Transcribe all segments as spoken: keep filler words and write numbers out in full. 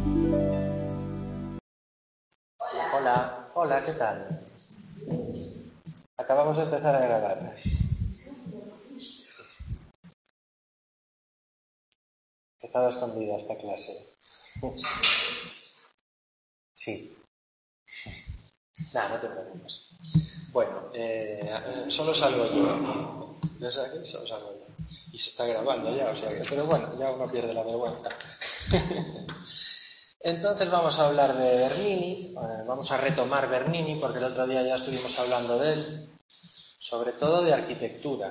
Hola, hola, ¿qué tal? Acabamos de empezar a grabar. Estaba escondida esta clase. Sí. Nada, no te preocupes. Bueno, eh, solo salgo yo. ¿Ves aquí? Solo salgo yo. Y se está grabando ya, o sea que... Pero bueno, ya uno pierde la vergüenza. Entonces vamos a hablar de Bernini. Eh, vamos a retomar Bernini porque el otro día ya estuvimos hablando de él. Sobre todo de arquitectura.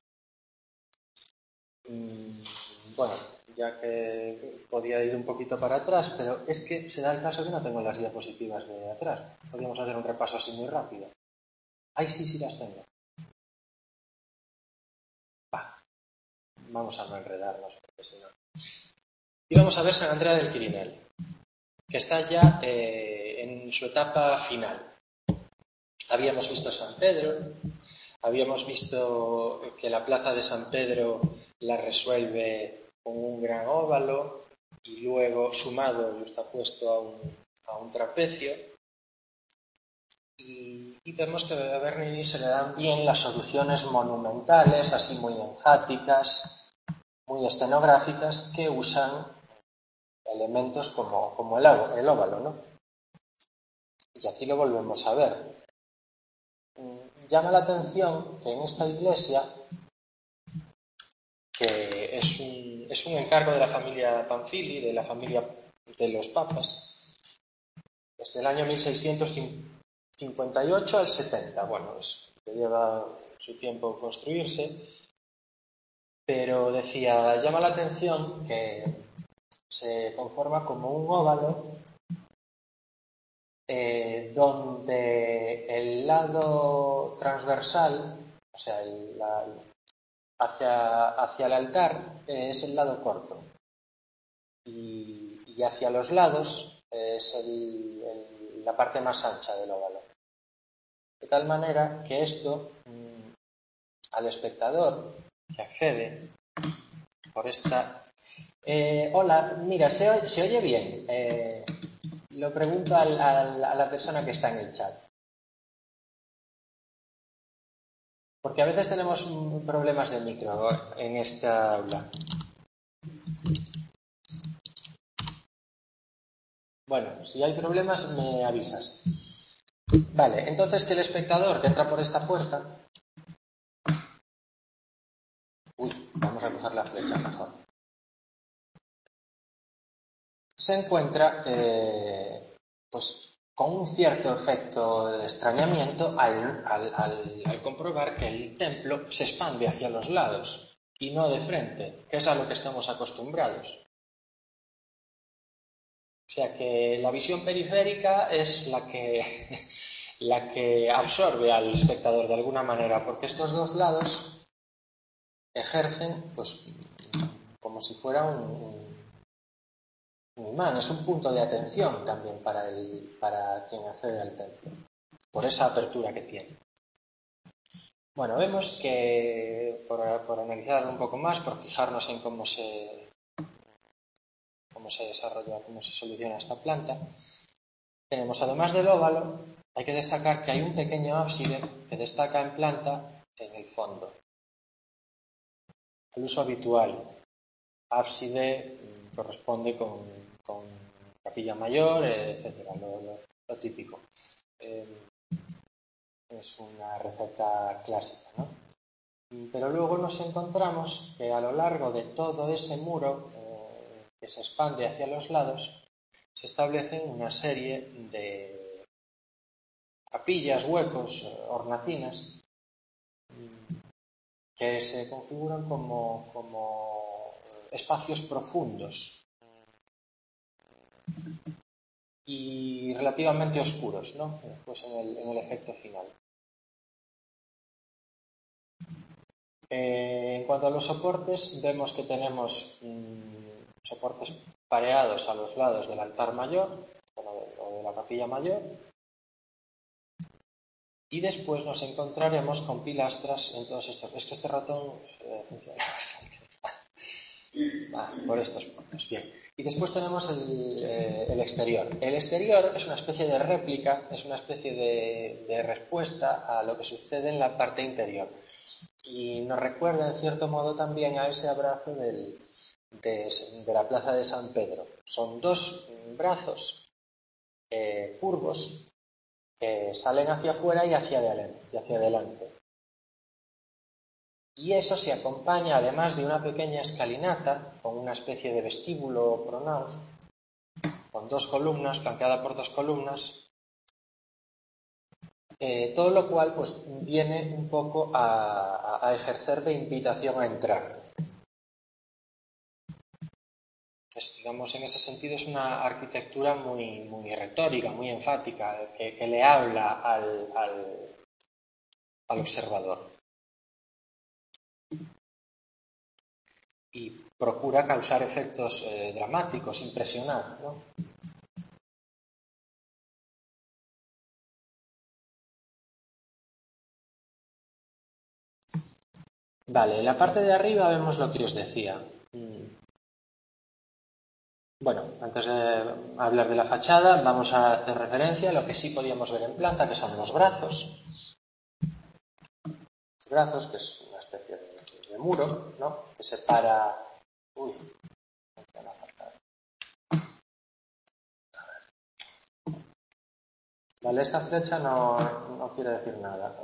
Mm, bueno, ya que podía ir un poquito para atrás, pero es que se da el caso que no tengo las diapositivas de atrás. Podríamos hacer un repaso así muy rápido. Ay, sí, sí las tengo. Va, vamos a no enredarnos, porque si no... Y vamos a ver San Andrea del Quirinal, que está ya eh, en su etapa final. Habíamos visto San Pedro, habíamos visto que la plaza de San Pedro la resuelve con un gran óvalo y luego sumado justapuesto a un, a un trapecio. Y, y vemos que a Bernini se le dan bien las soluciones monumentales, así muy enfáticas, muy escenográficas, que usan elementos como, como el, el óvalo, ¿no? Y aquí lo volvemos a ver. Llama la atención que en esta iglesia, que es un, es un encargo de la familia Pamphili, de la familia de los papas, desde el año mil seiscientos cincuenta y ocho al setenta. Bueno, es que lleva su tiempo construirse, pero decía, llama la atención que se conforma como un óvalo eh, donde el lado transversal, o sea, el, la, hacia, hacia el altar eh, es el lado corto y, y hacia los lados eh, es el, el, la parte más ancha del óvalo. De tal manera que esto mmm, al espectador que accede por esta... Eh, hola, mira, ¿se, ¿se oye bien? Eh, lo pregunto al, al, a la persona que está en el chat. Porque a veces tenemos problemas de micro en esta aula. Bueno, si hay problemas me avisas. Vale, entonces que el espectador que entra por esta puerta... Uy, vamos a coger la flecha mejor. Se encuentra eh, pues con un cierto efecto de extrañamiento al, al, al, al comprobar que el templo se expande hacia los lados y no de frente, que es a lo que estamos acostumbrados. O sea que la visión periférica es la que, la que absorbe al espectador de alguna manera, porque estos dos lados ejercen pues como si fuera un, un, un imán, es un punto de atención también para, el, para quien accede al templo, por esa apertura que tiene. Bueno, vemos que, por, por analizar un poco más, por fijarnos en cómo se, cómo se desarrolla, cómo se soluciona esta planta, tenemos, además del óvalo, hay que destacar que hay un pequeño ábside que destaca en planta en el fondo. El uso habitual. Ábside mmm, corresponde con, con capilla mayor, etcétera, lo, lo, lo típico. Eh, es una receta clásica, ¿no? Pero luego nos encontramos que a lo largo de todo ese muro eh, que se expande hacia los lados, se establecen una serie de capillas, huecos, hornacinas, que se configuran como, como espacios profundos y relativamente oscuros, ¿no? Pues en el, en el efecto final. Eh, en cuanto a los soportes, vemos que tenemos mmm, soportes pareados a los lados del altar mayor o de la capilla mayor, y después nos encontraremos con pilastras en todos estos. Es que este ratón eh, funciona bastante. Ah, por estos puntos, bien. Y después tenemos el, eh, el exterior. El exterior es una especie de réplica, es una especie de, de respuesta a lo que sucede en la parte interior. Y nos recuerda, en cierto modo, también a ese abrazo del, de, de la plaza de San Pedro. Son dos brazos eh, curvos que salen hacia afuera y hacia adelante. Y hacia adelante. Y eso se acompaña además de una pequeña escalinata con una especie de vestíbulo pronao, con dos columnas, flanqueada por dos columnas, eh, todo lo cual pues viene un poco a, a ejercer de invitación a entrar. Pues, digamos, en ese sentido es una arquitectura muy, muy retórica, muy enfática, que, que le habla al, al, al observador. Y procura causar efectos eh, dramáticos, impresionar, ¿no? Vale, en la parte de arriba vemos lo que os decía. Bueno, antes de hablar de la fachada, vamos a hacer referencia a lo que sí podíamos ver en planta, que son los brazos. Los brazos, que es una especie de, de muro, ¿no? Que separa... Uy, vale, esta flecha no, no quiere decir nada.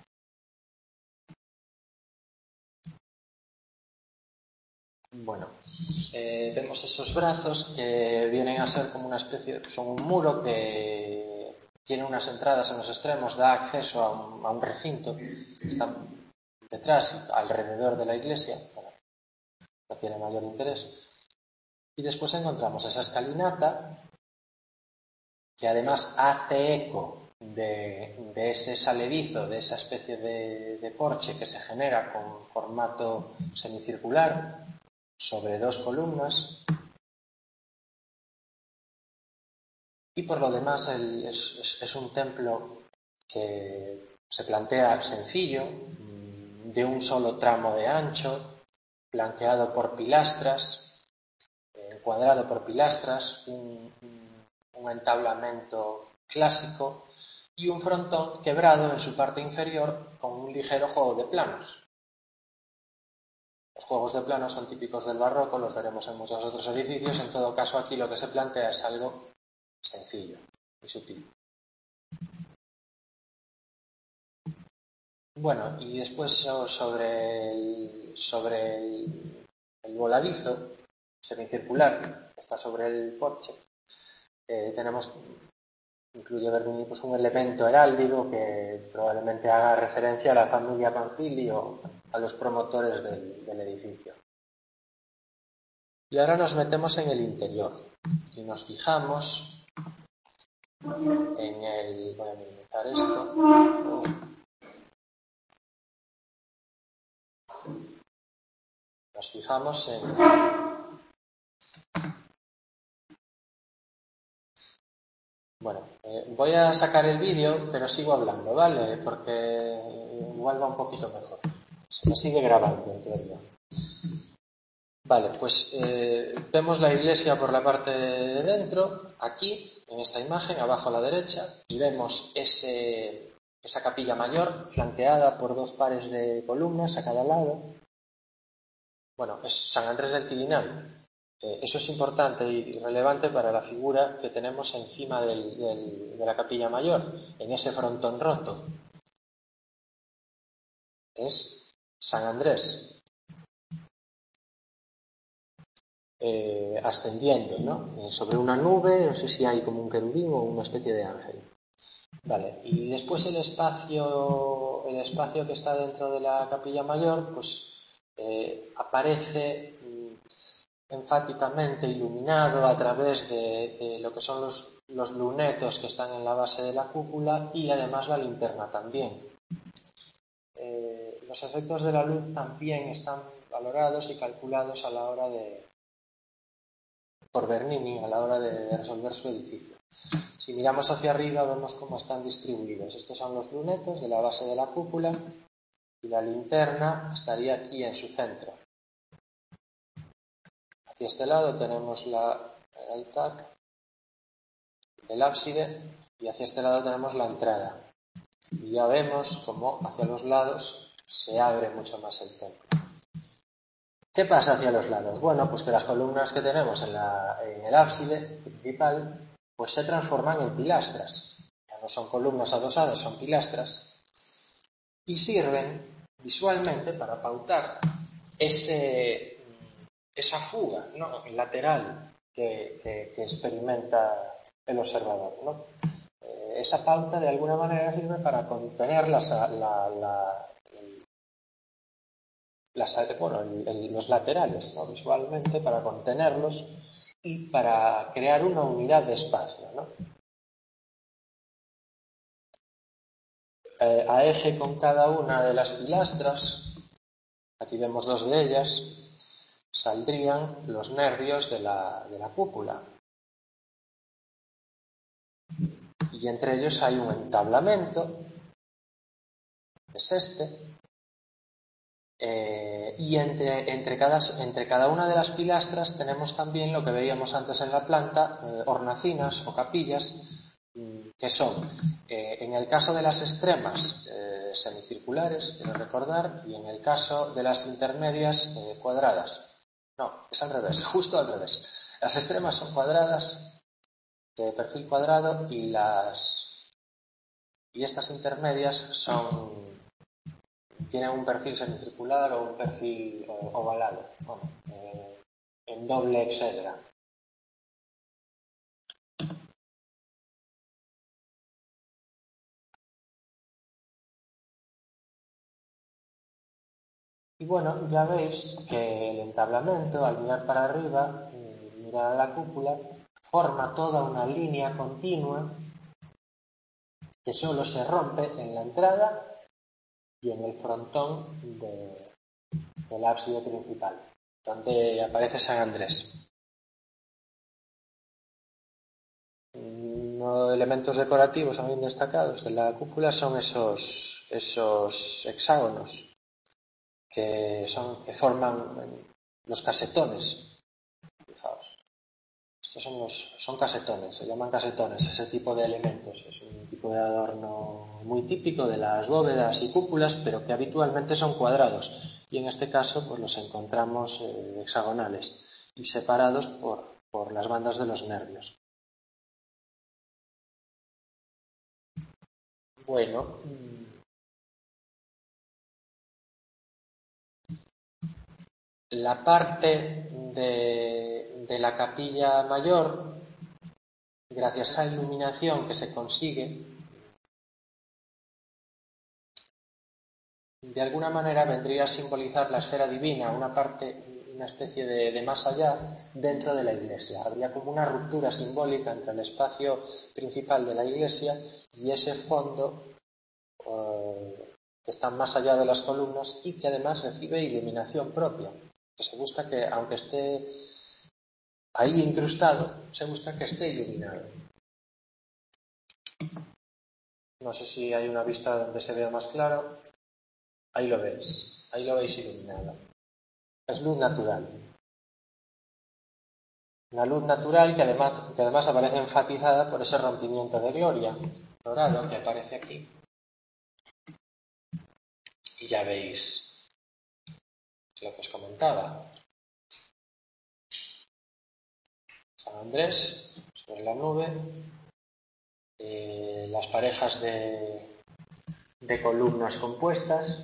Bueno, eh, vemos esos brazos que vienen a ser como una especie, son un muro que tiene unas entradas en los extremos, da acceso a un, a un recinto que está detrás, alrededor de la iglesia. Bueno, no tiene mayor interés. Y después encontramos esa escalinata que además hace eco de, de ese saledizo, de esa especie de, de porche que se genera con formato semicircular sobre dos columnas. Y por lo demás el, es, es, es un templo que se plantea sencillo, de un solo tramo de ancho, flanqueado por pilastras, encuadrado por pilastras, un, un entablamento clásico y un frontón quebrado en su parte inferior con un ligero juego de planos. Los juegos de planos son típicos del barroco, los veremos en muchos otros edificios. En todo caso, aquí lo que se plantea es algo sencillo y sutil. Bueno, y después sobre el, sobre el, el voladizo semicircular que está sobre el porche, eh, tenemos, incluye Bernini, pues un elemento heráldico que probablemente haga referencia a la familia Pamphili o a los promotores del, del edificio. Y ahora nos metemos en el interior y nos fijamos en el... Voy a minimizar esto. Oh. Nos fijamos en... Bueno, eh, voy a sacar el vídeo, pero sigo hablando, ¿vale? Porque igual va un poquito mejor. Se me sigue grabando, en teoría. Vale, pues eh, vemos la iglesia por la parte de dentro, aquí, en esta imagen, abajo a la derecha, y vemos ese, esa capilla mayor flanqueada por dos pares de columnas a cada lado. Bueno, es San Andrés del Quirinal. Eh, eso es importante y relevante para la figura que tenemos encima del, del, de la capilla mayor, en ese frontón roto. Es San Andrés. Eh, ascendiendo, ¿no? Sobre una nube, no sé si hay como un querubín o una especie de ángel. Vale, y después el espacio, el espacio que está dentro de la capilla mayor, pues eh, aparece mm, enfáticamente iluminado a través de, de lo que son los, los lunetos que están en la base de la cúpula y además la linterna también. Eh, los efectos de la luz también están valorados y calculados a la hora de por Bernini a la hora de resolver su edificio. Si miramos hacia arriba vemos cómo están distribuidos. Estos son los lunetos de la base de la cúpula y la linterna estaría aquí en su centro. Hacia este lado tenemos la, el altar, el ábside, y hacia este lado tenemos la entrada. Y ya vemos cómo hacia los lados se abre mucho más el templo. ¿Qué pasa hacia los lados? Bueno, pues que las columnas que tenemos en, la, en el ábside principal pues se transforman en pilastras. Ya no son columnas adosadas, son pilastras. Y sirven visualmente para pautar ese, esa fuga, ¿no?, lateral que, que, que experimenta el observador, ¿no? Eh, esa pauta de alguna manera sirve para contener las, la, la, las, bueno, el, el, los laterales, ¿no?, visualmente, para contenerlos y para crear una unidad de espacio, ¿no? Eh, a eje con cada una de las pilastras, aquí vemos dos de ellas, saldrían los nervios de la, de la cúpula. Y entre ellos hay un entablamento, que es este, eh, y entre, entre, cada, entre cada una de las pilastras tenemos también lo que veíamos antes en la planta, eh, hornacinas o capillas, que son, eh, en el caso de las extremas, eh, semicirculares, quiero recordar, y en el caso de las intermedias, eh, cuadradas. No, es al revés, justo al revés. Las extremas son cuadradas, de perfil cuadrado, y las y estas intermedias son tienen un perfil semicircular o un perfil eh, ovalado, bueno, eh, en doble exedra. Y bueno, ya veis que el entablamento, al mirar para arriba, mirar a la cúpula, forma toda una línea continua que solo se rompe en la entrada y en el frontón de, del ábside principal, donde aparece San Andrés. Unos elementos decorativos también destacados de la cúpula son esos, esos hexágonos que son que forman los casetones. Fijaos. Estos son los son casetones, se llaman casetones, ese tipo de elementos. Es un tipo de adorno muy típico de las bóvedas y cúpulas, pero que habitualmente son cuadrados. Y en este caso, pues los encontramos eh, hexagonales y separados por, por las bandas de los nervios. Bueno, la parte de, de la capilla mayor, gracias a la iluminación que se consigue, de alguna manera vendría a simbolizar la esfera divina, una parte, una especie de, de más allá dentro de la iglesia. Habría como una ruptura simbólica entre el espacio principal de la iglesia y ese fondo eh, que está más allá de las columnas y que además recibe iluminación propia. Que se busca que, aunque esté ahí incrustado, se busca que esté iluminado. No sé si hay una vista donde se vea más claro. Ahí lo veis, ahí lo veis iluminado. Es luz natural. Una luz natural que además, que además aparece enfatizada por ese rompimiento de gloria dorado que aparece aquí. Y ya veis lo que os comentaba. San Andrés sobre la nube, eh, las parejas de, de columnas compuestas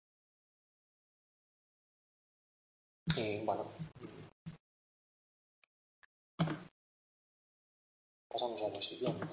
y bueno, pasamos a lo siguiente.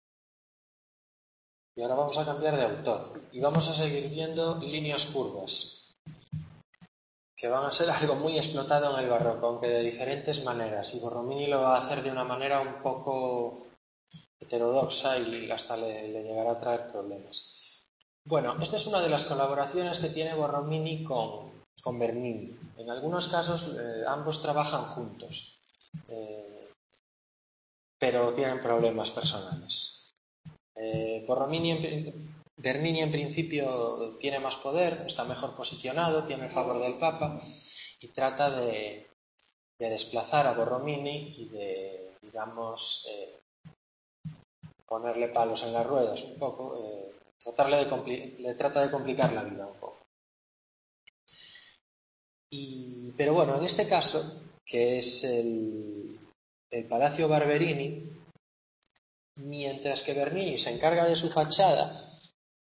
Y ahora vamos a cambiar de autor y vamos a seguir viendo líneas curvas que van a ser algo muy explotado en el barroco, aunque de diferentes maneras, y Borromini lo va a hacer de una manera un poco heterodoxa y hasta le, le llegará a traer problemas. Bueno, esta es una de las colaboraciones que tiene Borromini con, con Bernini. En algunos casos eh, ambos trabajan juntos, eh, pero tienen problemas personales. Eh, Borromini en, Bernini en principio tiene más poder, está mejor posicionado, tiene el favor del Papa y trata de, de desplazar a Borromini y de, digamos, eh, ponerle palos en las ruedas un poco, eh, tratarle de compli- le trata de complicar la vida un poco. Y, pero bueno, en este caso, que es el, el Palacio Barberini, mientras que Bernini se encarga de su fachada,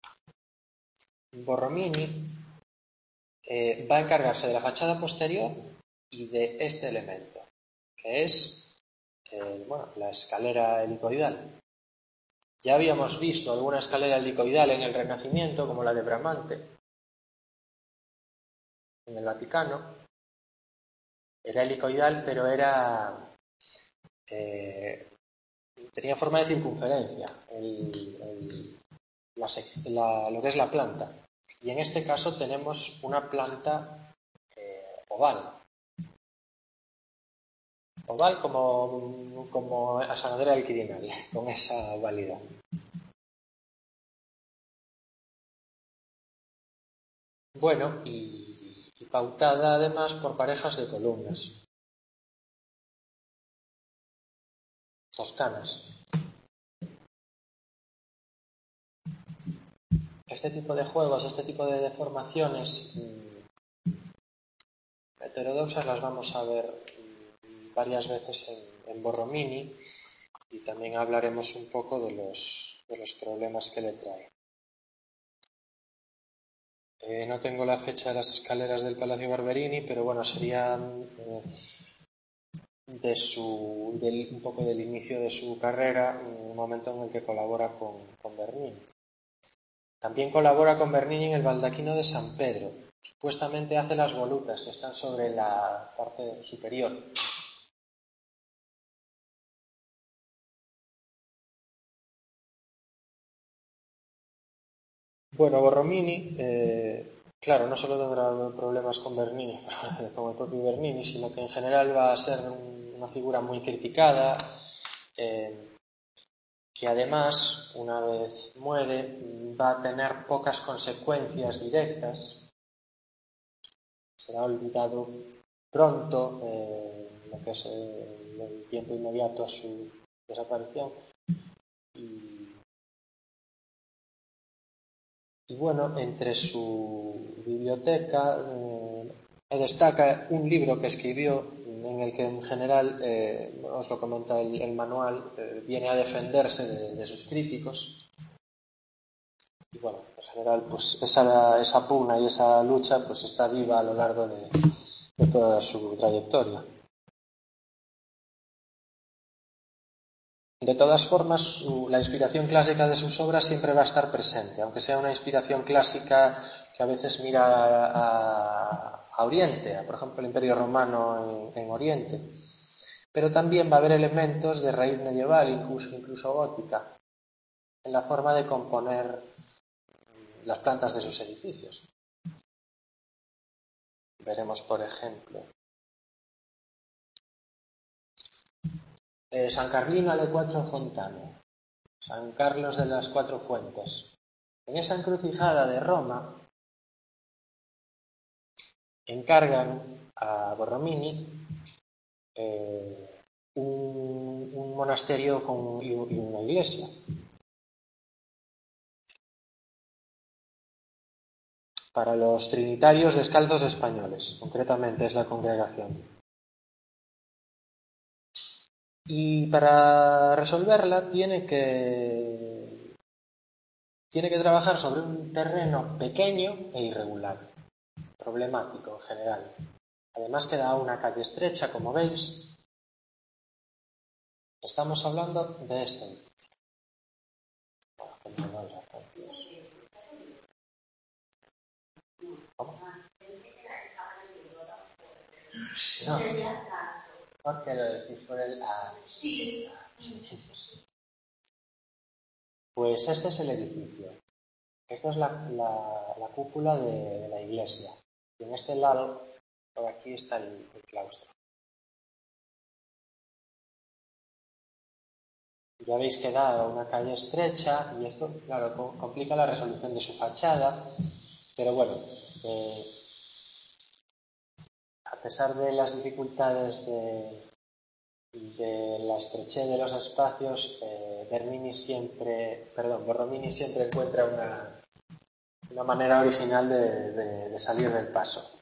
Borromini eh, va a encargarse de la fachada posterior y de este elemento, que es eh, bueno, la escalera helicoidal. Ya habíamos visto alguna escalera helicoidal en el Renacimiento, como la de Bramante, en el Vaticano. Era helicoidal, pero era eh, tenía forma de circunferencia el, el, la, la, lo que es la planta. Y en este caso tenemos una planta eh, oval. Oval como, como asanadera del Quirinal, con esa ovalidad. Bueno, y, y pautada además por parejas de columnas toscanas. Este tipo de juegos, este tipo de deformaciones mmm, heterodoxas las vamos a ver mmm, varias veces en, en Borromini, y también hablaremos un poco de los, de los problemas que le trae. Eh, no tengo la fecha de las escaleras del Palacio Barberini, pero bueno, sería eh, de su, del, un poco del inicio de su carrera, un momento en el que colabora con, con Bernini. También colabora con Bernini en el baldaquino de San Pedro. Supuestamente hace las volutas que están sobre la parte superior. Bueno, Borromini, eh, claro, no solo tendrá problemas con Bernini, como el propio Bernini, sino que en general va a ser un, una figura muy criticada, eh, que además, una vez muere, va a tener pocas consecuencias directas. Será olvidado pronto, eh, lo que es el, el tiempo inmediato a su desaparición. Y, y bueno, entre su biblioteca eh, destaca un libro que escribió en el que en general, eh, os lo comenta el, el manual, eh, viene a defenderse de, de sus críticos. Y bueno, en general, pues esa, esa pugna y esa lucha pues está viva a lo largo de, de toda su trayectoria. De todas formas, su, la inspiración clásica de sus obras siempre va a estar presente, aunque sea una inspiración clásica que a veces mira a, a Oriente, a, por ejemplo, el Imperio Romano en, en Oriente. Pero también va a haber elementos de raíz medieval, incluso, incluso gótica, en la forma de componer las plantas de sus edificios. Veremos, por ejemplo, eh, San Carlino alle Quattro Fontane, San Carlos de las Cuatro Fuentes. En esa encrucijada de Roma encargan a Borromini eh, un, un monasterio con, y, y una iglesia. Para los trinitarios descalzos españoles, concretamente es la congregación. Y para resolverla tiene que, tiene que trabajar sobre un terreno pequeño e irregular, problemático en general. Además queda una calle estrecha, como veis. Estamos hablando de este. ¿Cómo? No. ¿Por qué lo decís por el A? Pues este es el edificio. Esta es la, la, la cúpula de, de la iglesia. Y en este lado, por aquí está el, el claustro. Ya veis que da una calle estrecha y esto, claro, complica la resolución de su fachada. Pero bueno, eh, pesar de las dificultades de, de la estrechez de los espacios, eh, Bernini siempre, perdón, Borromini siempre encuentra una, una manera original de, de, de salir del paso.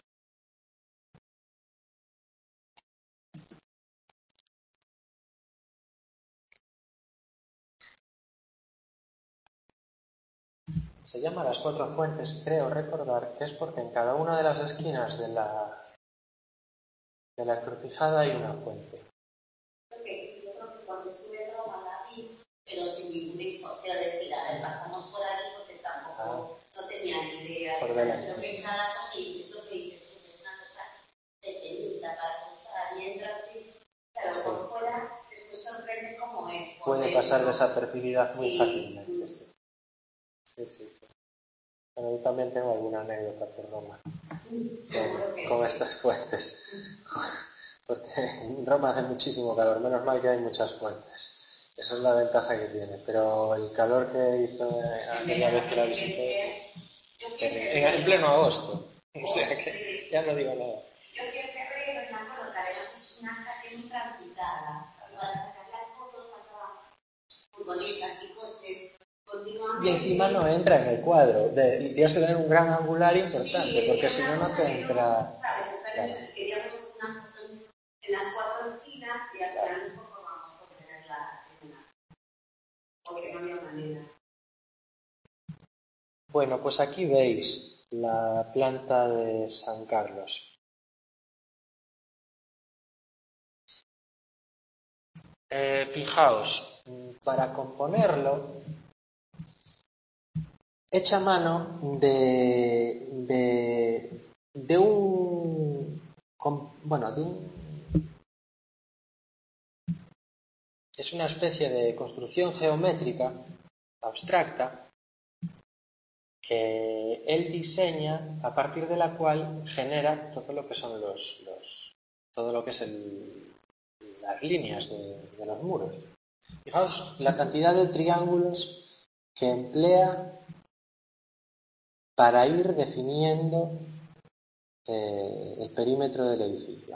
Se llama Las Cuatro Fuentes, creo recordar que es porque en cada una de las esquinas de la, de la encrucijada hay una fuente. Porque yo creo que cuando estuve en Roma la vi, pero sin ningún hijo, quiero decir, a ver, pasamos por ahí porque tampoco ah, no tenía ni idea. Por delante. Lo que cada cosa y eso que dices, es una cosa pequeñita para comprar y entras y, claro, sí. Por fuera después sorprende cómo es. Puede pasar desapercibida muy sí. fácilmente, sí. Sí, sí, sí. Bueno, yo también tengo alguna anécdota por Roma con, con estas fuentes. Porque en Roma hace muchísimo calor, menos mal que hay muchas fuentes. Esa es la ventaja que tiene. Pero el calor que hizo aquella vez que la visité, en, en pleno agosto. O sea que ya no digo nada. Yo quiero que vean una cosa, es una calle muy transitada. Para sacar las fotos pasaban furgonetas y coches. Y encima no entra en el cuadro. De, tienes que tener un gran angular importante, sí, porque si no, no te entra. ¿Sabes? Claro. Queríamos una foto en las cuatro esquinas y al final un poco vamos a ponerla en una. Porque no había manera. Bueno, pues aquí veis la planta de San Carlos. Eh, fijaos, para componerlo, echa mano de, de, de un, bueno, de un, es una especie de construcción geométrica abstracta que él diseña, a partir de la cual genera todo lo que son los, los todo lo que es el, las líneas de, de los muros. Fijaos la cantidad de triángulos que emplea para ir definiendo eh, el perímetro del edificio.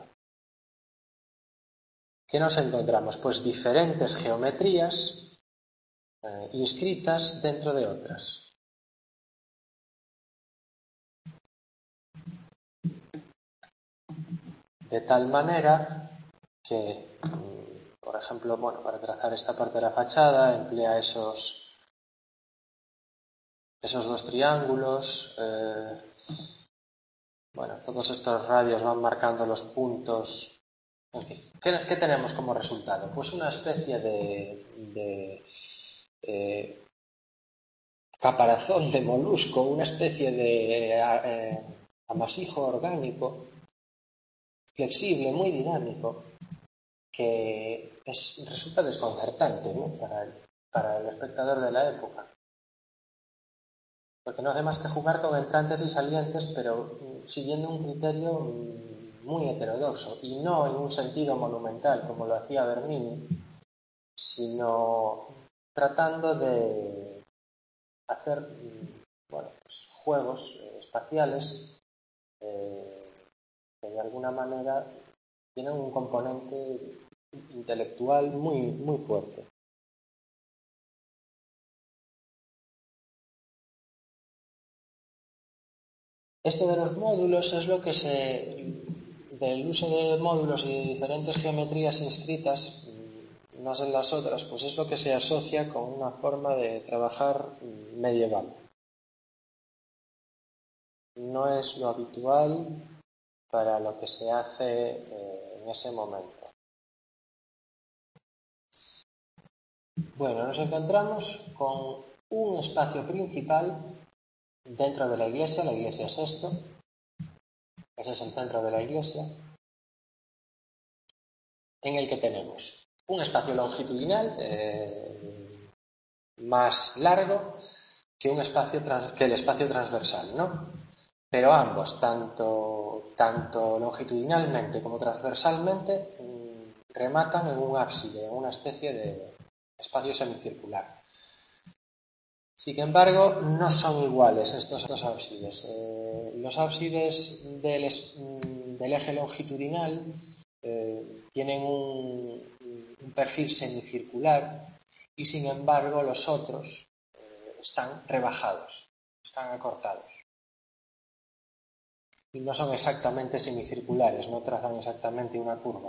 ¿Qué nos encontramos? Pues diferentes geometrías eh, inscritas dentro de otras. De tal manera que, por ejemplo, bueno, para trazar esta parte de la fachada emplea esos esos dos triángulos, eh, bueno, todos estos radios van marcando los puntos. En fin, ¿qué, qué tenemos como resultado? Pues una especie de, de eh, caparazón de molusco, una especie de eh, amasijo orgánico, flexible, muy dinámico, que es, resulta desconcertante, ¿no? para, el, para el espectador de la época. Porque no hace más que jugar con entrantes y salientes, pero siguiendo un criterio muy heterodoxo, y no en un sentido monumental como lo hacía Bernini, sino tratando de hacer bueno, pues, juegos eh, espaciales eh, que de alguna manera tienen un componente intelectual muy, muy fuerte. Esto de los módulos es lo que se, del uso de módulos y de diferentes geometrías inscritas, unas en las otras, pues es lo que se asocia con una forma de trabajar medieval. No es lo habitual para lo que se hace eh, en ese momento. Bueno, nos encontramos con un espacio principal dentro de la iglesia. La iglesia es esto. Ese es el centro de la iglesia, en el que tenemos un espacio longitudinal eh, más largo que un espacio trans, que el espacio transversal, ¿no? Pero ambos, tanto, tanto longitudinalmente como transversalmente, mmm, rematan en un ábside, en una especie de espacio semicircular. Sin embargo, no son iguales estos dos ábsides. Eh, los ábsides del, del eje longitudinal eh, tienen un, un perfil semicircular y sin embargo los otros eh, están rebajados, están acortados. Y no son exactamente semicirculares, no trazan exactamente una curva.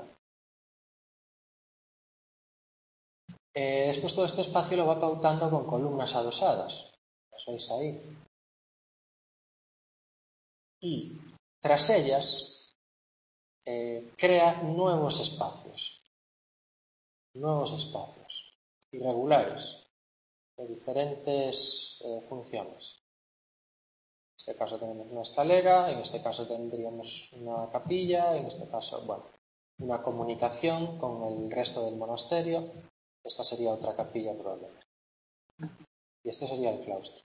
Eh, después todo este espacio lo va pautando con columnas adosadas, las veis ahí. Y tras ellas eh, crea nuevos espacios, nuevos espacios irregulares de diferentes eh, funciones. En este caso tenemos una escalera, en este caso tendríamos una capilla, en este caso, bueno, una comunicación con el resto del monasterio. Esta sería otra capilla probablemente. Y este sería el claustro.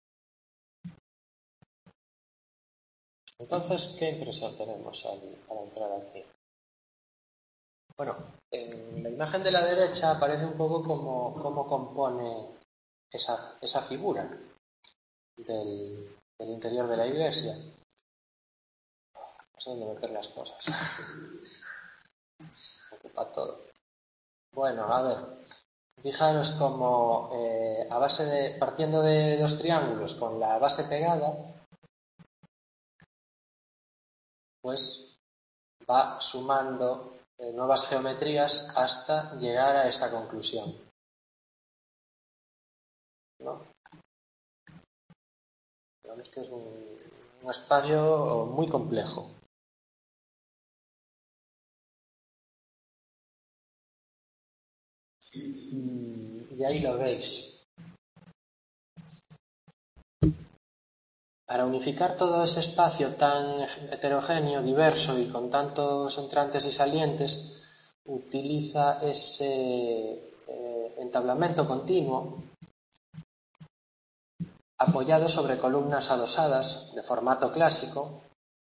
Entonces, ¿qué impresión tenemos al, al entrar aquí? Bueno, en la imagen de la derecha aparece un poco cómo, cómo compone esa, esa figura del, del interior de la iglesia. No sé dónde meter las cosas. Ocupa todo. Bueno, a ver, fijaros como eh, a base de, partiendo de dos triángulos con la base pegada, pues va sumando eh, nuevas geometrías hasta llegar a esta conclusión, ¿no? Digamos que es un, un espacio muy complejo. Y ahí lo veis. Para unificar todo ese espacio tan heterogéneo, diverso y con tantos entrantes y salientes, utiliza ese eh, entablamento continuo apoyado sobre columnas adosadas de formato clásico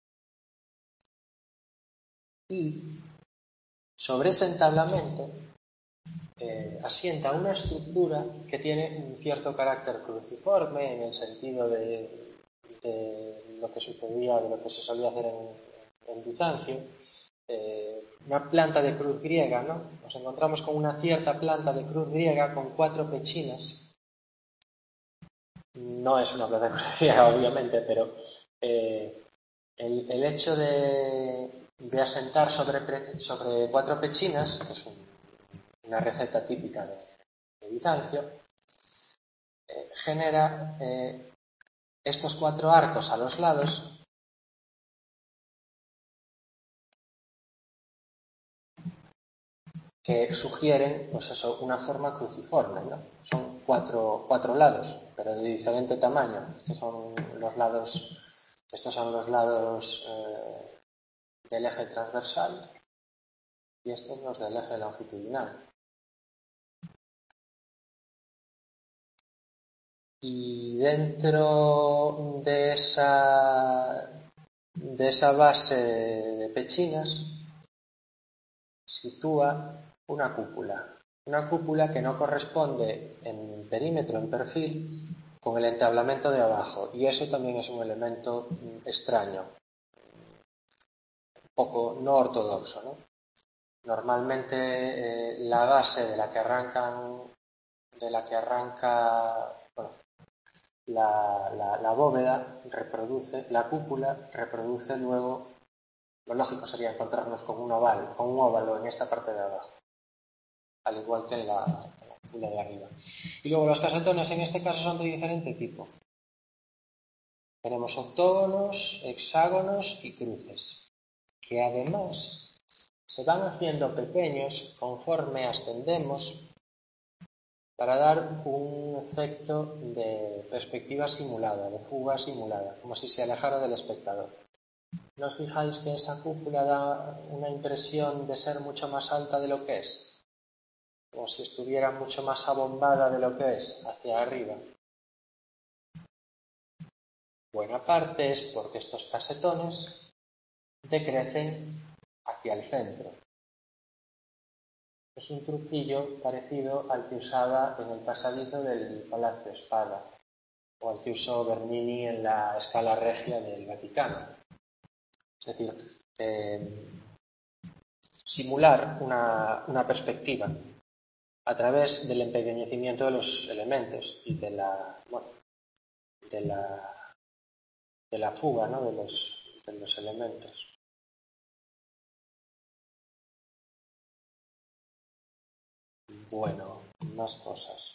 y sobre ese entablamento eh, asienta una estructura que tiene un cierto carácter cruciforme en el sentido de, de lo que sucedía, de lo que se solía hacer en, en Bizancio, eh, una planta de cruz griega, ¿no? Nos encontramos con una cierta planta de cruz griega con cuatro pechinas. No es una planta de cruz griega, obviamente, pero eh, el, el hecho de, de asentar sobre, sobre cuatro pechinas, que es un, una receta típica de, de Bizancio, eh, genera eh, estos cuatro arcos a los lados que sugieren, pues eso, una forma cruciforme, ¿no? Son cuatro, cuatro lados, pero de diferente tamaño. Estos son los lados, estos son los lados eh, del eje transversal y estos los del eje longitudinal. Y dentro de esa, de esa base de pechinas sitúa una cúpula. Una cúpula que no corresponde en perímetro, en perfil, con el entablamento de abajo. Y eso también es un elemento extraño, un poco no ortodoxo, ¿no? Normalmente eh, la base de la que arrancan, de la que arranca, bueno, la, la, la bóveda reproduce, la cúpula reproduce luego, lo lógico sería encontrarnos con un oval, con un óvalo en esta parte de abajo, al igual que en la, en la cúpula de arriba. Y luego los casetones en este caso son de diferente tipo. Tenemos octógonos, hexágonos y cruces, que además se van haciendo pequeños conforme ascendemos para dar un efecto de perspectiva simulada, de fuga simulada, como si se alejara del espectador. ¿No os fijáis que esa cúpula da una impresión de ser mucho más alta de lo que es? Como si estuviera mucho más abombada de lo que es, hacia arriba. Buena parte es porque estos casetones decrecen hacia el centro. Es un truquillo parecido al que usaba en el pasadizo del Palacio Espada o al que usó Bernini en la Scala Regia del Vaticano. Es decir, eh, simular una, una perspectiva a través del empequeñecimiento de los elementos y de la, bueno, de la, de la fuga, ¿no?, de los, de los elementos. Bueno, más cosas.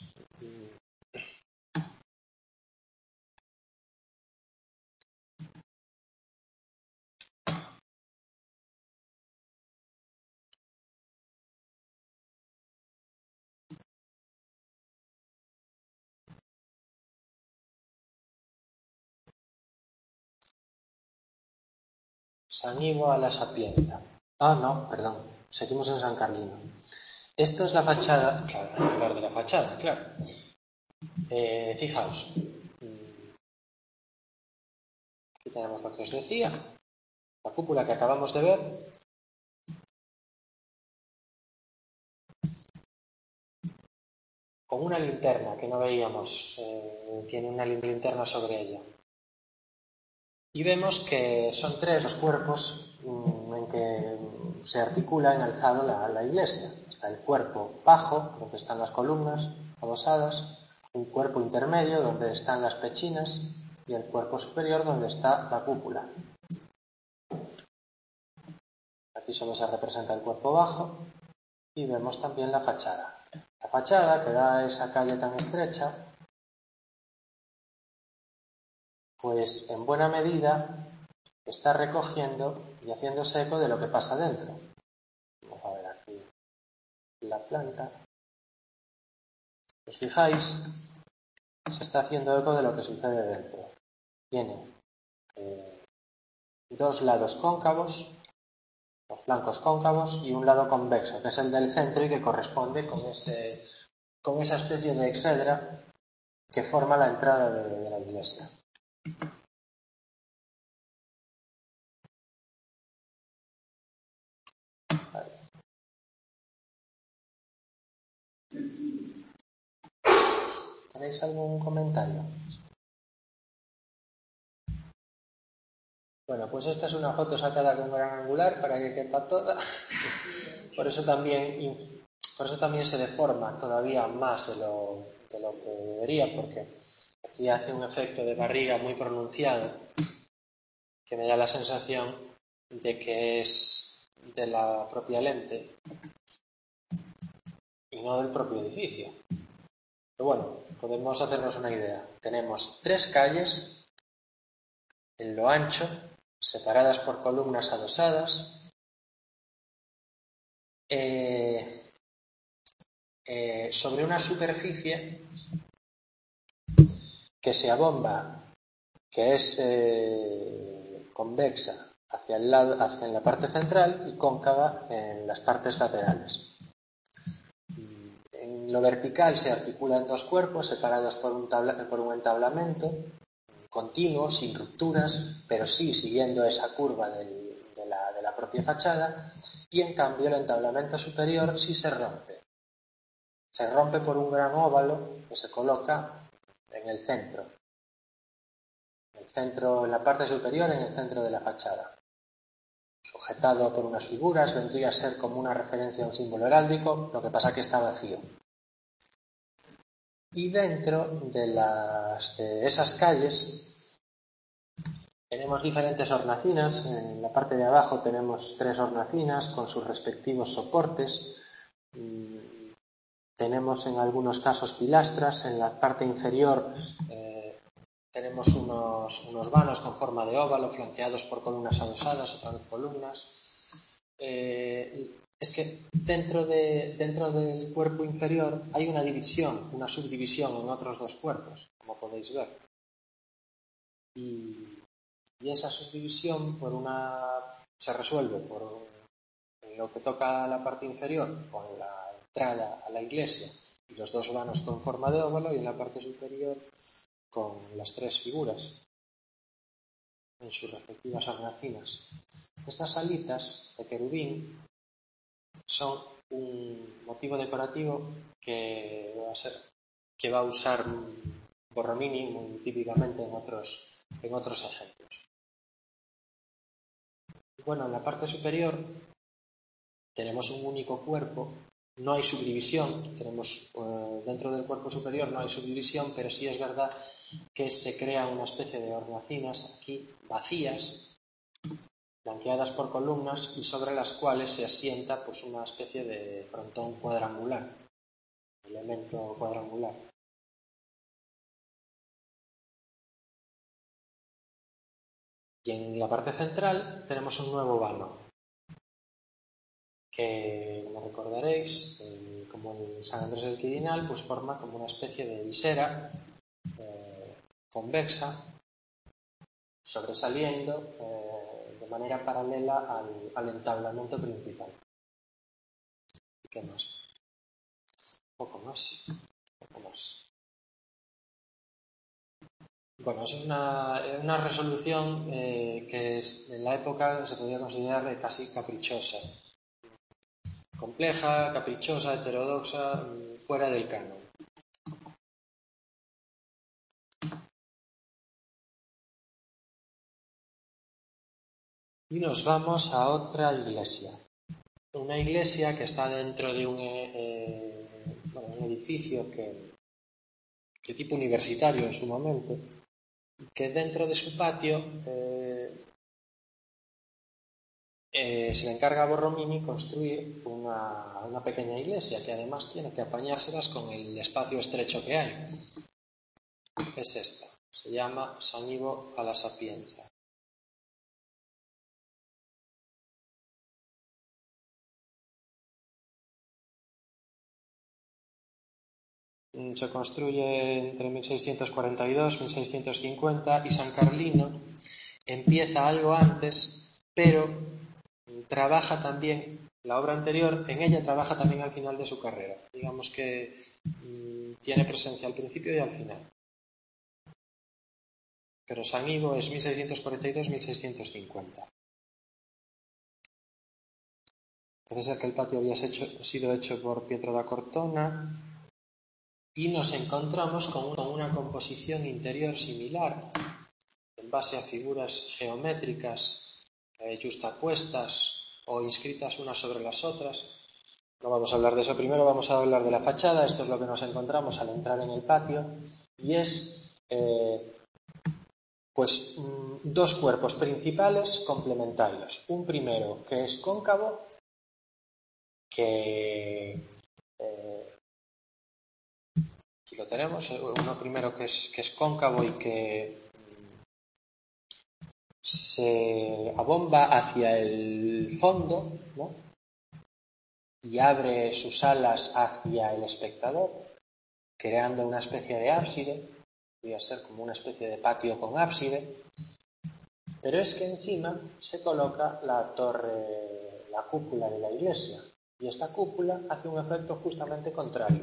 San Ivo a la Sapienza. Ah, no, perdón. Seguimos en San Carlino. Esto es la fachada, claro, en lugar de la fachada, claro. Eh, fijaos. Aquí tenemos lo que os decía. La cúpula que acabamos de ver. Con una linterna que no veíamos. Eh, tiene una linterna sobre ella. Y vemos que son tres los cuerpos mmm, en que se articula en alzado la, la iglesia. Está el cuerpo bajo, donde están las columnas adosadas, un cuerpo intermedio, donde están las pechinas, y el cuerpo superior, donde está la cúpula. Aquí solo se representa el cuerpo bajo, y vemos también la fachada. La fachada, que da esa calle tan estrecha, pues en buena medida está recogiendo y haciéndose eco de lo que pasa dentro. Vamos a ver aquí la planta. Si os fijáis, se está haciendo eco de lo que sucede dentro. Tiene eh, dos lados cóncavos, los flancos cóncavos, y un lado convexo, que es el del centro y que corresponde con, ese, con esa especie de exedra que forma la entrada de, de la iglesia. Vale. ¿Tenéis algún comentario? Bueno, pues esta es una foto sacada con gran angular para que quepa toda. Por eso también, por eso también se deforma todavía más de lo, de lo que debería, porque aquí hace un efecto de barriga muy pronunciado que me da la sensación de que es de la propia lente y no del propio edificio. Pero bueno, podemos hacernos una idea. Tenemos tres calles en lo ancho, separadas por columnas adosadas, eh, eh, sobre una superficie que se abomba, que es eh, convexa hacia el lado, hacia la parte central y cóncava en las partes laterales. En lo vertical se articulan dos cuerpos separados por un, tabla, por un entablamento continuo, sin rupturas, pero sí siguiendo esa curva del, de, la, de la propia fachada, y en cambio el entablamento superior sí se rompe. Se rompe por un gran óvalo que se coloca en el centro. En el centro, en la parte superior, en el centro de la fachada. Sujetado por unas figuras, vendría a ser como una referencia a un símbolo heráldico, lo que pasa que está vacío. Y dentro de, las, de esas calles tenemos diferentes hornacinas. En la parte de abajo tenemos tres hornacinas con sus respectivos soportes. Tenemos en algunos casos pilastras. En la parte inferior eh, tenemos unos, unos vanos con forma de óvalo flanqueados por columnas adosadas, otra vez columnas. Eh, es que dentro, de, dentro del cuerpo inferior hay una división, una subdivisión en otros dos cuerpos, como podéis ver. Y, y esa subdivisión por una, se resuelve por en lo que toca a la parte inferior con la entrada a la iglesia y los dos vanos con forma de óvalo, y en la parte superior con las tres figuras en sus respectivas hornacinas. Estas alitas de querubín son un motivo decorativo que va a ser, que va a usar Borromini muy típicamente en otros, en otros ejemplos. Bueno, en la parte superior tenemos un único cuerpo, no hay subdivisión, tenemos eh, dentro del cuerpo superior no hay subdivisión, pero sí es verdad que se crea una especie de hornacinas aquí vacías, flanqueadas por columnas y sobre las cuales se asienta pues una especie de frontón cuadrangular, elemento cuadrangular. Y en la parte central tenemos un nuevo vano, que, como recordaréis, eh, como el San Andrés del Quirinal, pues forma como una especie de visera eh, convexa, sobresaliendo eh, de manera paralela al, al entablamento principal. ¿Y qué más? Un poco más, un poco más. Bueno, es una, una resolución eh, que es, en la época se podía considerar casi caprichosa. Compleja, caprichosa, heterodoxa, fuera del canon. Y nos vamos a otra iglesia. Una iglesia que está dentro de un, eh, bueno, un edificio que, de tipo universitario en su momento, que dentro de su patio eh, eh, se le encarga a Borromini construir una, una pequeña iglesia que además tiene que apañárselas con el espacio estrecho que hay. Es esta, se llama San Ivo a la Sapienza. Se construye entre mil seiscientos cuarenta y dos y mil seiscientos cincuenta y San Carlino empieza algo antes, pero trabaja también, la obra anterior, en ella trabaja también al final de su carrera. Digamos que mmm, tiene presencia al principio y al final. Pero San Ivo es mil seiscientos cuarenta y dos a mil seiscientos cincuenta. Parece ser que el patio había hecho, sido hecho por Pietro da Cortona y nos encontramos con una composición interior similar en base a figuras geométricas eh, justapuestas o inscritas unas sobre las otras. No vamos a hablar de eso primero, vamos a hablar de la fachada. Esto es lo que nos encontramos al entrar en el patio y es eh, pues mmm, dos cuerpos principales complementarios. Un primero que es cóncavo, que eh, aquí lo tenemos, uno primero que es, que es cóncavo y que se abomba hacia el fondo, ¿no? Y abre sus alas hacia el espectador, creando una especie de ábside, podría ser como una especie de patio con ábside, pero es que encima se coloca la torre, la cúpula de la iglesia, y esta cúpula hace un efecto justamente contrario.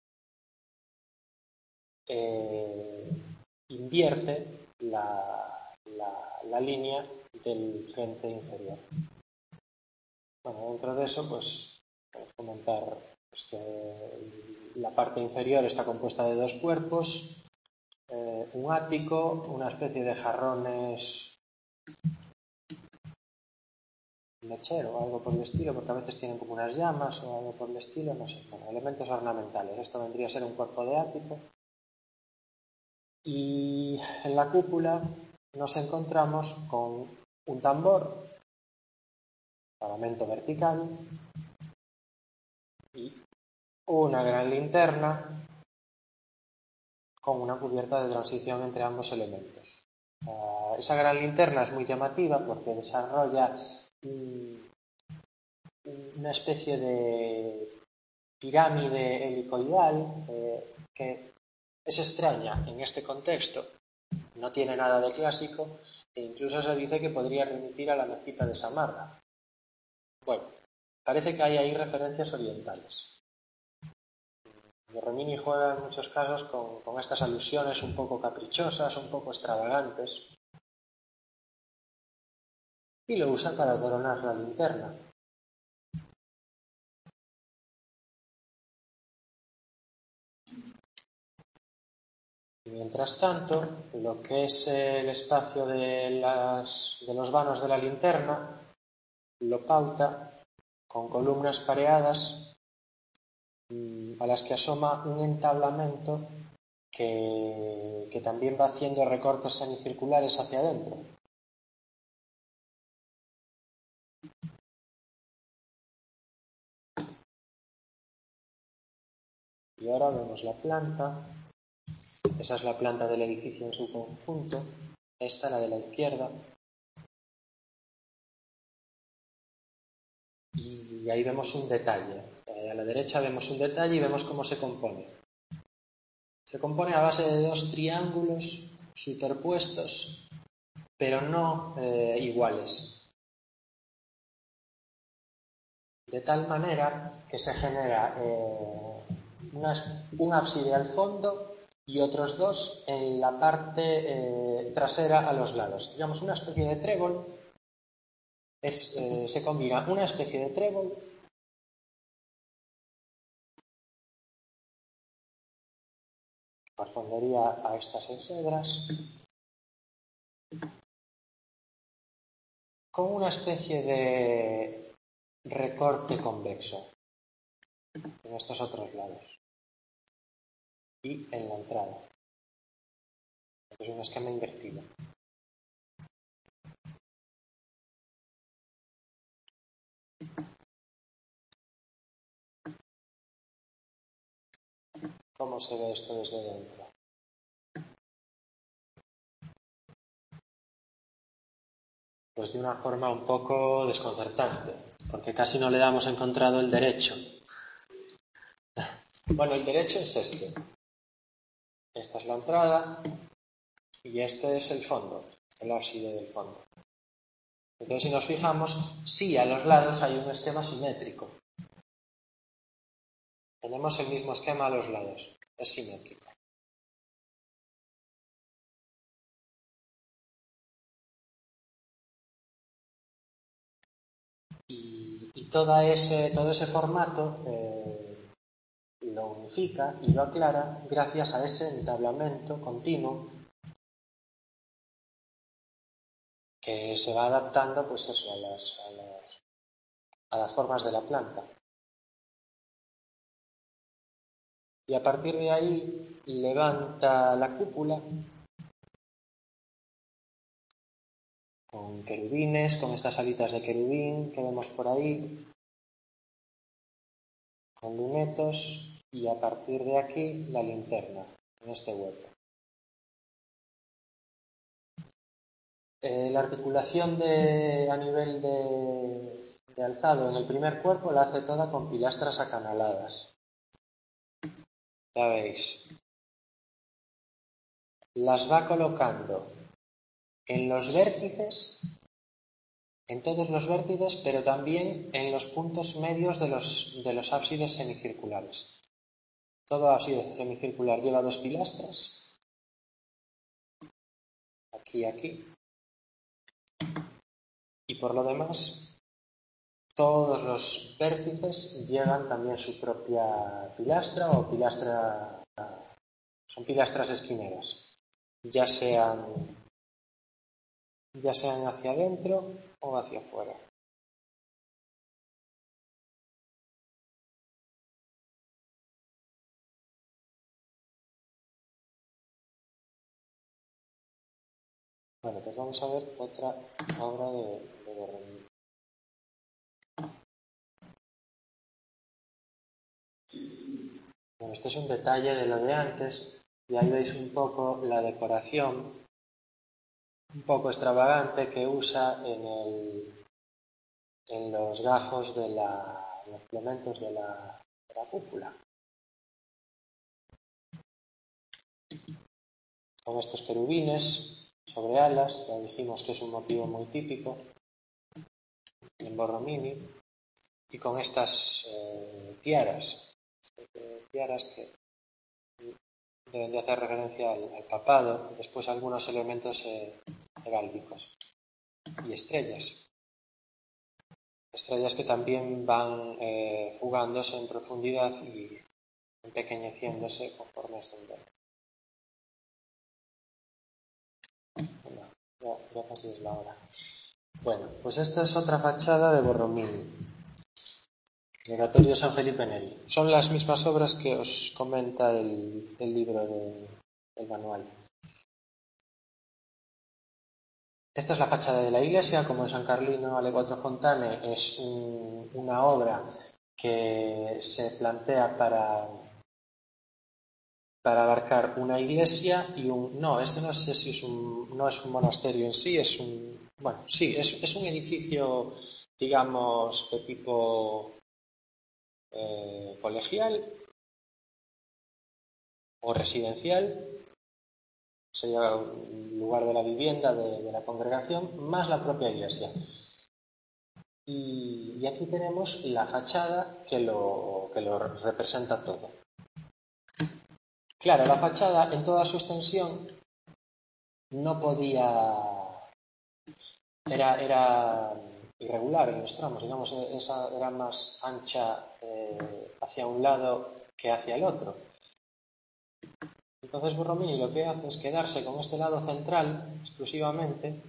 Eh, invierte la, la, la línea del frente inferior. Bueno, dentro de eso, pues, podemos comentar pues, que la parte inferior está compuesta de dos cuerpos, eh, un ático, una especie de jarrones mechero o algo por el estilo, porque a veces tienen como unas llamas o algo por el estilo, no sé, bueno, elementos ornamentales. Esto vendría a ser un cuerpo de ático. Y en la cúpula nos encontramos con un tambor, paramento vertical y una gran linterna con una cubierta de transición entre ambos elementos. Uh, esa gran linterna es muy llamativa porque desarrolla um, una especie de pirámide helicoidal eh, que es extraña en este contexto, no tiene nada de clásico e incluso se dice que podría remitir a la mezquita de Samarra. Bueno, parece que hay ahí referencias orientales. Borromini juega en muchos casos con, con estas alusiones un poco caprichosas, un poco extravagantes, y lo usa para coronar la linterna. Mientras tanto, lo que es el espacio de, las, de los vanos de la linterna lo pauta con columnas pareadas a las que asoma un entablamento que, que también va haciendo recortes semicirculares hacia adentro. Y ahora vemos la planta. Esa es la planta del edificio en su conjunto. Esta, la de la izquierda. Y ahí vemos un detalle. A la derecha vemos un detalle y vemos cómo se compone. Se compone a base de dos triángulos superpuestos, pero no eh, iguales. De tal manera que se genera eh, una, un ábside al fondo y otros dos en la parte eh, trasera a los lados. Digamos, una especie de trébol. Es, eh, se combina una especie de trébol correspondería a estas exedras con una especie de recorte convexo en estos otros lados y en la entrada. Es un esquema invertido. ¿Cómo se ve esto desde dentro? Pues de una forma un poco desconcertante, porque casi no le damos encontrado el derecho. Bueno, el derecho es este. Esta es la entrada y este es el fondo, el ábside del fondo. Entonces, si nos fijamos, sí, a los lados hay un esquema simétrico. Tenemos el mismo esquema a los lados, es simétrico. Y, y toda ese, todo ese formato eh, lo unifica y lo aclara gracias a ese entablamento continuo que se va adaptando pues eso, a, las, a, las, a las formas de la planta. Y a partir de ahí levanta la cúpula con querubines, con estas alitas de querubín que vemos por ahí, con lunetos, y a partir de aquí la linterna en este hueco. Eh, la articulación de, a nivel de, de alzado en el primer cuerpo la hace toda con pilastras acanaladas. Ya veis. Las va colocando en los vértices, en todos los vértices, pero también en los puntos medios de los, de los ábsides semicirculares. Todo ábside semicircular lleva dos pilastras, aquí y aquí, y por lo demás, todos los vértices llevan también su propia pilastra o pilastra, son pilastras esquineras, ya sean, ya sean hacia adentro o hacia afuera. Bueno, pues vamos a ver otra obra de, de Borromini. Bueno, este es un detalle de lo de antes, y ahí veis un poco la decoración un poco extravagante que usa en, el, en los gajos de la, los elementos de la, de la cúpula. Con estos querubines sobre alas, ya dijimos que es un motivo muy típico en Borromini, y con estas eh, tiaras, eh, tiaras que deben de hacer referencia al, al papado, después algunos elementos eh, heráldicos y estrellas. Estrellas que también van eh, fugándose en profundidad y empequeñeciéndose conforme ascenden. Bueno, ya, ya casi es la hora. Bueno, pues esta es otra fachada de Borromini, Legatorio San Felipe Neri. Son las mismas obras que os comenta el, el libro de, del manual. Esta es la fachada de la iglesia, como en San Carlino alle Quattro Fontane. Es un, una obra que se plantea para, para abarcar una iglesia y un... No, este no sé si es un, no es un monasterio en sí, es un... Bueno, sí, es, es un edificio, digamos, de tipo eh, colegial o residencial. Sería un lugar de la vivienda de, de la congregación, más la propia iglesia. Y, y aquí tenemos la fachada que lo, que lo representa todo. Claro, la fachada en toda su extensión no podía... Era, era irregular en los tramos, digamos, esa era más ancha eh, hacia un lado que hacia el otro. Entonces Borromini lo que hace es quedarse con este lado central exclusivamente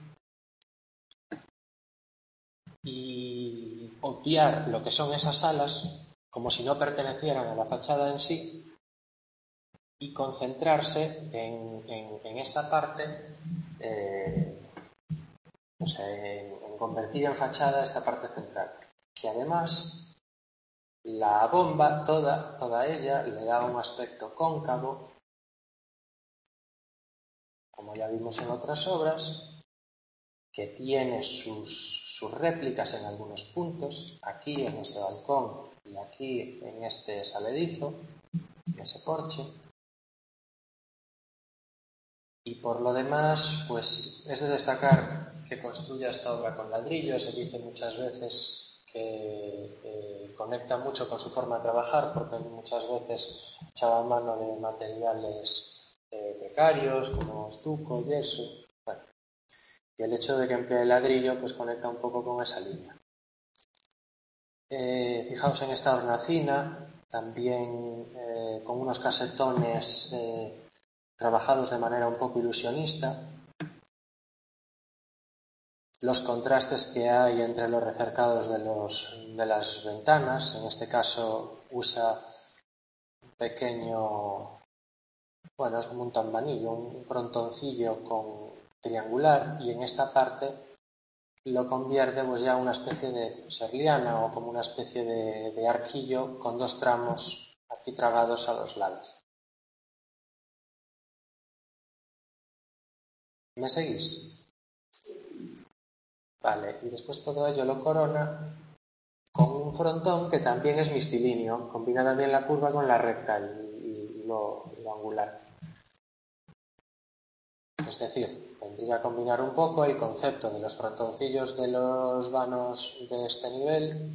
y obviar lo que son esas alas como si no pertenecieran a la fachada en sí y concentrarse en, en, en esta parte, eh, o sea, en, en convertir en fachada esta parte central, que además la bomba toda, toda ella le da un aspecto cóncavo, como ya vimos en otras obras, que tiene sus, sus réplicas en algunos puntos, aquí en ese balcón y aquí en este saledizo, en ese porche. Y por lo demás, pues es de destacar que construya esta obra con ladrillos. Se dice muchas veces que eh, conecta mucho con su forma de trabajar, porque muchas veces echaba mano de materiales eh, precarios, como estuco, yeso. Bueno, y el hecho de que emplee el ladrillo, pues conecta un poco con esa línea. Eh, fijaos en esta hornacina, también eh, con unos casetones eh, trabajados de manera un poco ilusionista, los contrastes que hay entre los recercados de, los, de las ventanas. En este caso usa un pequeño, bueno, es como un tambanillo, un frontoncillo con triangular, y en esta parte lo convierte pues ya una especie de serliana o como una especie de, de arquillo con dos tramos aquí trabados a los lados. ¿Me seguís? Vale, y después todo ello lo corona con un frontón que también es mistilíneo, combina también la curva con la recta y, y lo, lo angular. Es decir, vendría a combinar un poco el concepto de los frontoncillos de los vanos de este nivel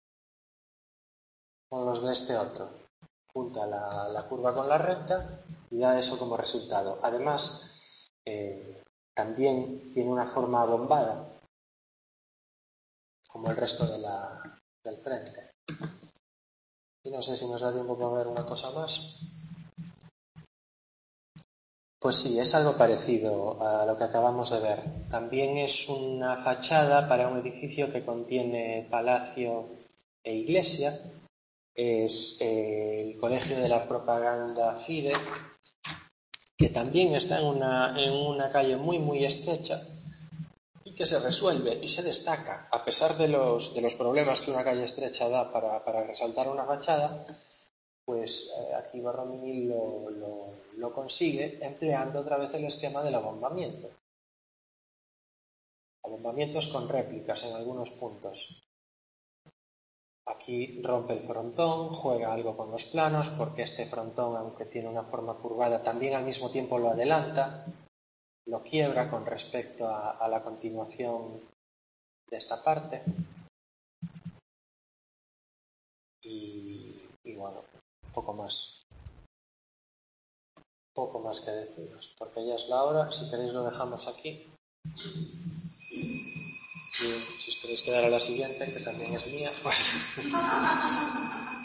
con los de este otro. Junta la, la curva con la recta y da eso como resultado. Además, eh, también tiene una forma abombada, como el resto de la, del frente. Y no sé si nos da tiempo para ver una cosa más. Pues sí, es algo parecido a lo que acabamos de ver. También es una fachada para un edificio que contiene palacio e iglesia. Es eh, el Colegio de la Propaganda Fide, que también está en una, en una calle muy muy estrecha y que se resuelve y se destaca, a pesar de los, de los problemas que una calle estrecha da para, para resaltar una fachada. Pues eh, aquí Borromini lo, lo, lo consigue empleando otra vez el esquema del abombamiento. Abombamientos con réplicas en algunos puntos. Aquí rompe el frontón, juega algo con los planos, porque este frontón, aunque tiene una forma curvada, también al mismo tiempo lo adelanta, lo quiebra con respecto a, a la continuación de esta parte. Y, y bueno, poco más. Poco más que deciros, porque ya es la hora. Si queréis lo dejamos aquí. Y si os queréis quedar a la siguiente, que también es mía, pues...